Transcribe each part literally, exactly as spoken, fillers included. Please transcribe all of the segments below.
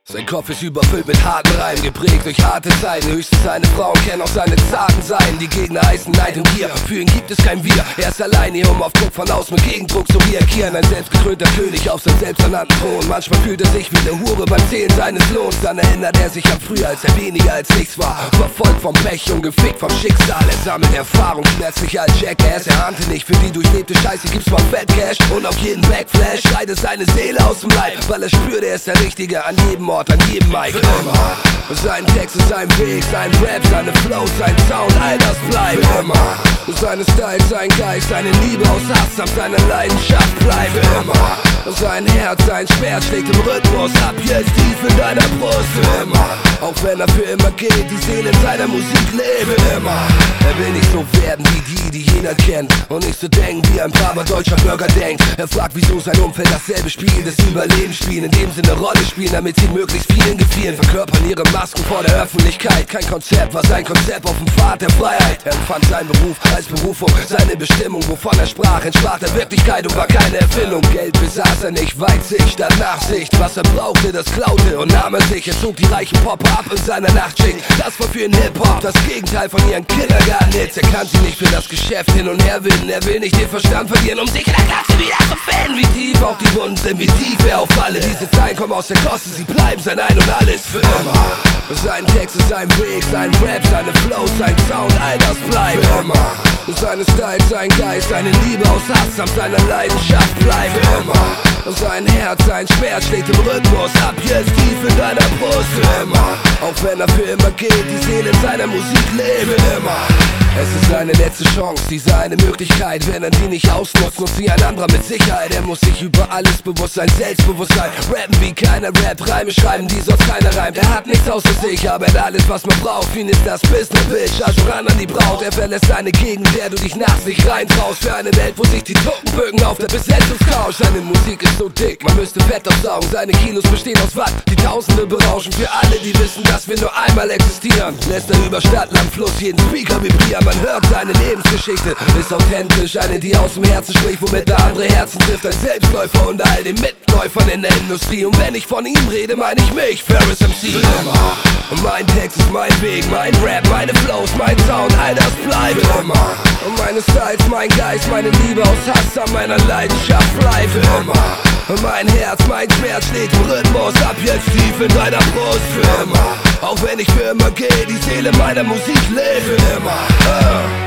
Sein Kopf ist überfüllt mit harten Reimen, geprägt durch harte Zeiten. Höchstens seine Frauen kennen auch seine zarten Seiten. Die Gegner heißen Neid und Gier, für ihn gibt es kein Wir. Er ist allein hier, um auf Druck von außen mit Gegendruck zu reagieren. Ein selbstgekrönter König auf seinem selbsternannten Thron. Manchmal fühlt er sich wie eine Hure beim Zählen seines Lohns. Dann erinnert er sich an früher, als er weniger als nichts war. Verfolgt vom Pech und gefickt vom Schicksal. Er sammelt Erfahrung, schmerzlich als Jackass. Er ahnte nicht, für die durchlebte Scheiße gibt's mal Fat Cash. Und auf jeden Backflash schreit es seine Seele aus dem Leib, weil er spürt, er ist der Richtige an jedem Ort, an jedem Mic. Immer. Sein Text ist sein Weg, sein Rap, seine Flow, sein Sound, all das bleibt immer. Seine Style, sein Geist, seine Liebe aus Hass, samt seiner Leidenschaft bleibt immer. Sein Herz, sein Schwert schlägt im Rhythmus ab, jetzt tief in deiner Brust immer. Auch wenn er für immer geht, die Seele in seiner Musik lebe immer. Er will nicht so werden wie die, die jeder kennt, und nicht so denken, wie ein braver deutscher Bürger denkt. Er fragt, wieso sein Umfeld dasselbe Spiel, das Überleben spielen, in dem Sinne Rolle spielen, damit sie möglichst vielen gefielen. Verkörpern ihre Masken vor der Öffentlichkeit. Kein Konzept war sein Konzept auf dem Pfad der Freiheit. Er empfand seinen Beruf als Berufung, seine Bestimmung, wovon er sprach, entsprach der Wirklichkeit und war keine Erfindung. Geld besaß er nicht, Weitsicht statt Nachsicht. Was er brauchte, das klaute und nahm er sich. Er zog die reichen Popper ab in seiner Nachtschicht. Das war für ihn Hip-Hop, das Gegenteil von ihren Kindergarten-Hits. Er kann sie nicht für das Geschäft hin und her winden. Er will nicht den Verstand verlieren, um sich in der Klasse wieder zu finden. Wie tief auch die Wunden sind, wie tief er auffalle. Diese Zeilen kommen aus der Koste, sie bleiben sein Ein und Alles für immer. Sein Text ist sein Weg, sein Rap, seine Flow, sein Sound, all das bleibt immer. Seine Style, sein Geist, seine Liebe aus Hass, samt seiner Leidenschaft bleibt immer. Sein Herz, sein Schwert schlägt im Rhythmus ab, jetzt tief in deiner Brust immer. Auch wenn er für immer geht, die Seele in seiner Musik lebe immer. Es ist seine letzte Chance, diese eine Möglichkeit. Wenn er die nicht ausnutzt, nutzt sie ein anderer mit Sicherheit. Er muss sich über alles bewusst sein, Selbstbewusstsein. Rappen wie keiner Rap, Reime schreiben, die sonst keiner reimt. Er hat nichts außer sich, aber er hat alles, was man braucht. Für ihn ist das Business, Bitch, also ran an die Braut. Er verlässt seine Gegend, der du dich nach sich reintraust. Für eine Welt, wo sich die Toten bögen auf der Besetzungscouch. Seine Musik ist so dick, man müsste Fett aufsaugen. Seine Kilos bestehen aus Watt, die Tausende berauschen. Für alle, die wissen, dass wir nur einmal existieren, lässt er über Stadt, Land, Fluss jeden Speaker vibrieren. Man hört seine Lebensgeschichte, ist authentisch, eine, die aus dem Herzen spricht, womit er andere Herzen trifft. Ein Selbstläufer unter all den Mitläufern in der Industrie. Und wenn ich von ihm rede, meine ich mich, Ferris M C. Und mein Text ist mein Weg, mein Rap, meine Flows, mein Sound, all das bleibt immer. Und meine Styles, mein Geist, meine Liebe aus Hass an meiner Leidenschaft bleibt immer. Und mein Herz, mein Schmerz schlägt im Rhythmus ab, jetzt tief in deiner Brust für immer. Auch wenn ich für immer gehe, die Seele meiner Musik lebe immer. uh.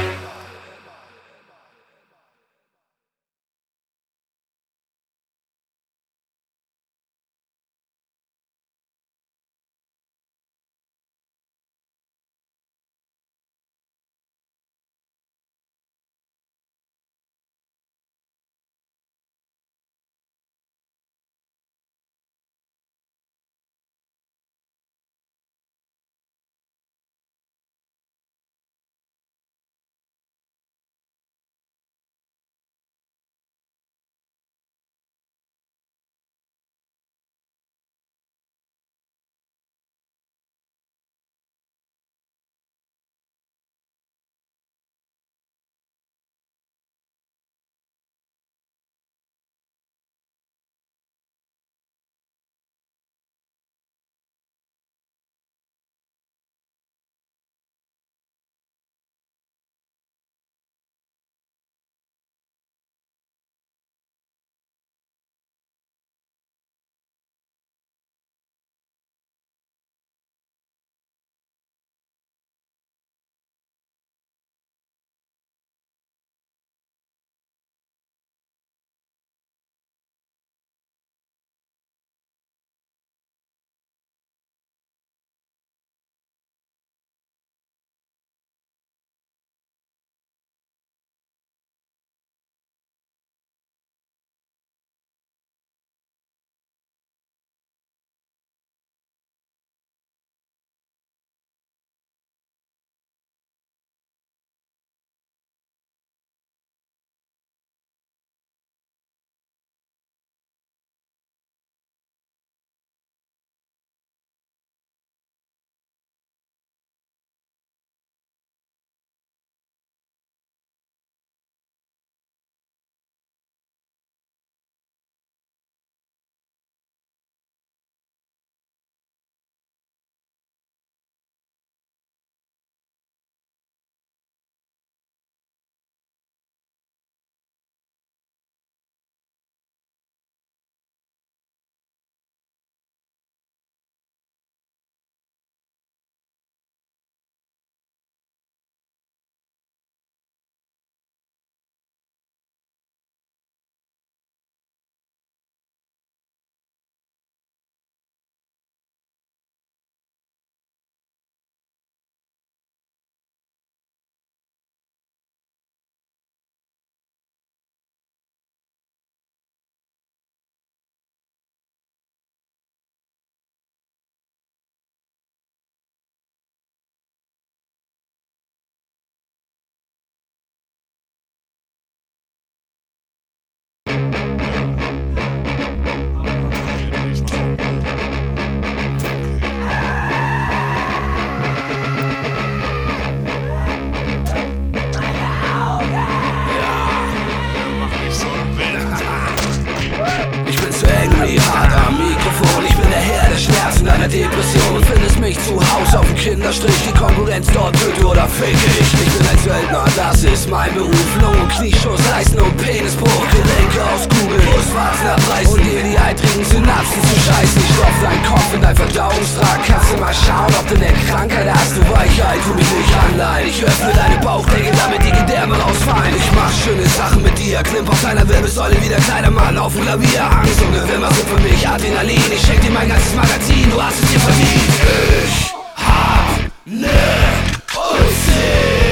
mich zu Hause auf dem Kinderstrich. Die Konkurrenz dort töte oder fake ich. Ich bin ein Söldner, das ist mein Beruf. Lungen- und Knieschuss, Leisten und Penisbruch. Gelenke aus Kugeln, Brustwarzen abreißen und dir die eitrigen Synapsen zu scheißen. Ich stopf deinen Kopf in dein Verdauungstrakt. Kannst du mal schauen, ob du eine Krankheit hast. Du Weichheit, tu mich nicht anleihen. Ich öffne deine Bauchdecke, damit die Gedärme rausfallen. Ich mach schöne Sachen mit dir. Klimm auf deiner Wirbelsäule wie der kleine Mann auf dem Klavier. Angst und Gewimmer sind für mich Adrenalin. Ich schenk dir mein ganzes Magazin, du hast es dir verdient. Ich hab ne Uzi.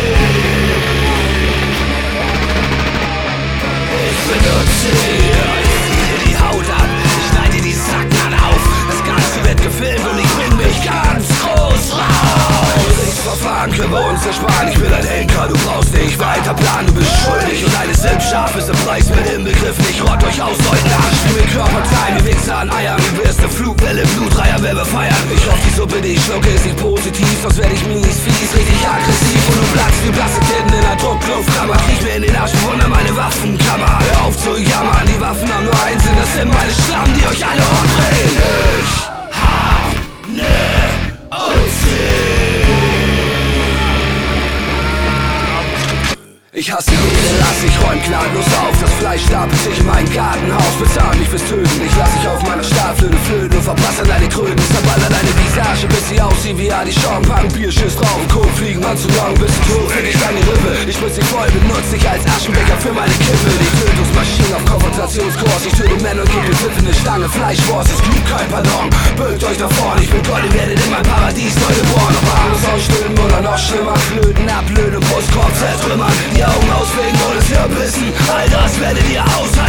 Ich benutze dir, ich zieh dir die Haut ab, ich schneide dir die Sacknaht auf. Das Ganze wird gefilmt und ich bring mich ganz groß raus. Gerichtsverfahren können wir uns ersparen. Ich bin ein Henker, du brauchst nicht weiter planen. Du bist schuldig und eine Silbscharf ist im Preis mit inbegriffen. Ich rott euch aus, Leuten an, spiel mit Körperteilen wie Wichser an Eiern. Du wirst eine Flugwelle, Blutreiher, wer wir feiern. Ich hoffe, die Suppe, die ich schlucke, ist nicht positiv, sonst werd ich mies, fies, richtig aggressiv. Und du platzt wie blasse Titten in der Druckluftkammer. Kriech mir in den Arsch, bewunder meine Waffenkammer. Hör auf zu jammern, die Waffen haben nur einen Sinn. Das sind meine Schlammen, die euch alle umdrehen. Ich hab ne Uzi. Ich hasse jede Last, ich räum gnadenlos auf. Das Fleisch stapelt sich in meinem Gartenhaus. Bezahl mich fürs Töten, ich lass dich auf meiner Stahlflöte flöten und verpasse deine Kröten. Zerballert deine Visage, bis sie aussieht wie Adi Schaum. Punk, Bierschiss drauf, Kohl, fliegen an zu lang, bis du tot, fick ich deine Rippe. Ich muss sie voll, benutze dich als Aschenbecher für meine Kippe. Die Tötungsmaschinen auf Konfrontationskurs. Ich töte Männer und gebe Pfiff in eine Stange Fleischwurst. Es gibt kein Pardon, beugt euch nach vorne. Ich bin Gott, ihr werdet in mein Paradies neu geboren. Ob Armes ausstülpen oder noch schlimmer, Flöten, ablöden, Brustkorb zertrümmern. Die Augen ausfegen und es hier bissen, all das werdet ihr aus